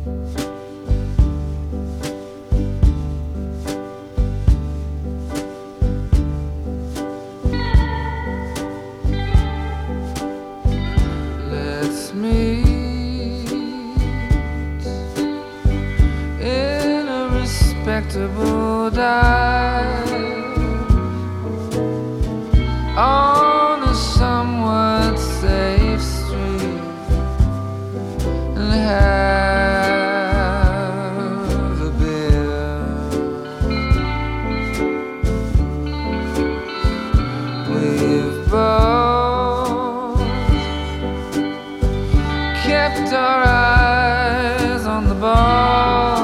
Let's meet in a respectable dive on a somewhat safe street and have a beer. We've both kept our eyes on the ball,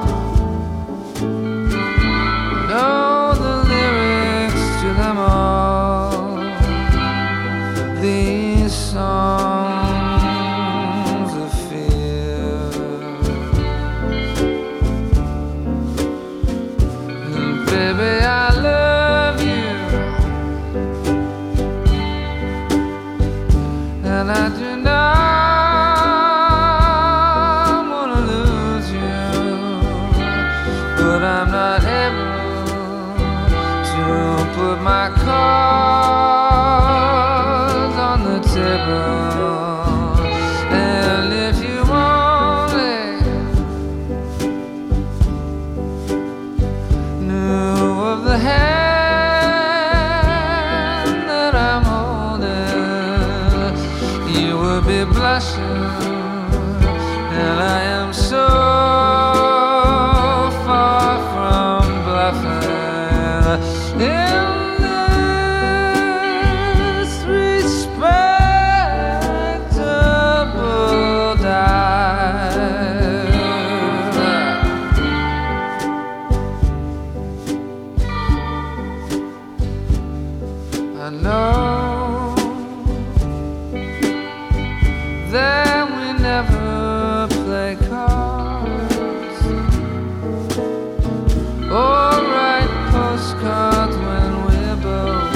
know the lyrics to them all. These songs of fear, and baby, I love you, and I do not wanna lose you, but I'm not able to put my cards on the table. And if you only knew of the hand that I'm holding, you would be blushing, and I am so far from bluffing in this respectable dive. I know that we never play cards or write postcards when we're both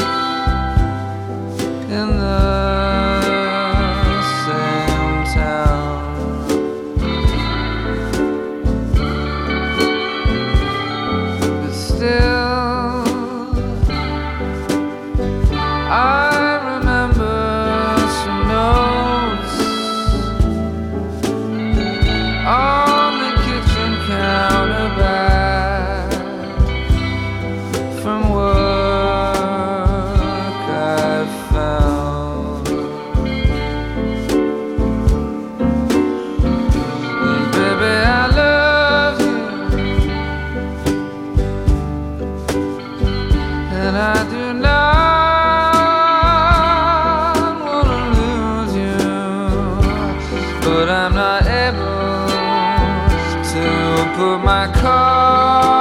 in the same town. But still, I remember some notes on the kitchen counter back from work I found. And baby, I love you, and I do not wanna lose you, but I'm not able to put my car